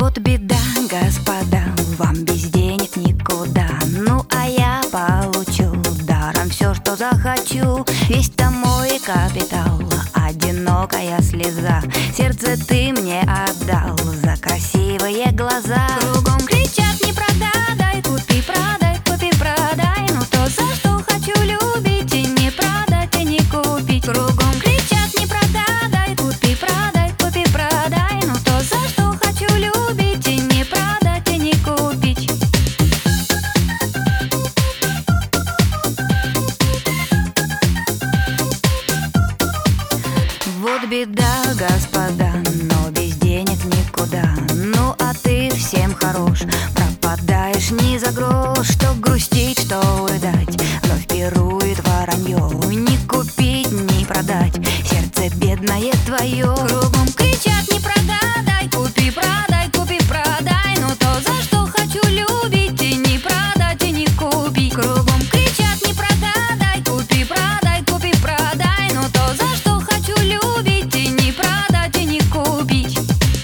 Вот беда, господа, вам без денег никуда. Ну а я получу даром все, что захочу. Весь-то мой капитал, одинокая слеза. Сердце ты мне отдал за красивые глаза. Кругом кричат: не продай, купи, продай, купи, продай. Ну то, за что хочу любить, и не продать, и не купить. Кругом кричат: не продай, купи, продай, купи, продай. Ну то, за что хочу любить, и не продать, и не купить. Вот беда, господа, но без денег никуда. Ну а ты всем хорош, пропадаешь ни за грош. Что грустить, что рыдать, вновь пирует воронье. Не купить, не продать, сердце бедное твое. Кругом кричат: не продай, купи, продай, купи, продай. Ну то, за что хочу любить, и не продать, и не купить. Кругом кричат: не продай, купи, продай, купи, продай. Ну то, за что хочу любить, и не продать, и не купить.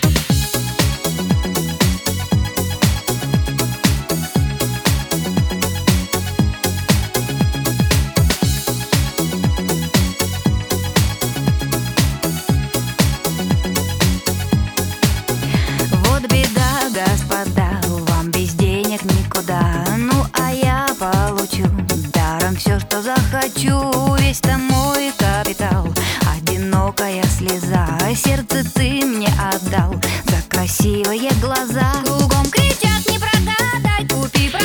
Вот беда, господа, вам без денег никуда. Ну а я получу даром все, что захочу. Весь-то мой капитал, одинокая слеза. Сердце ты мне отдал за красивые глаза. Кругом кричат: не продай, купи,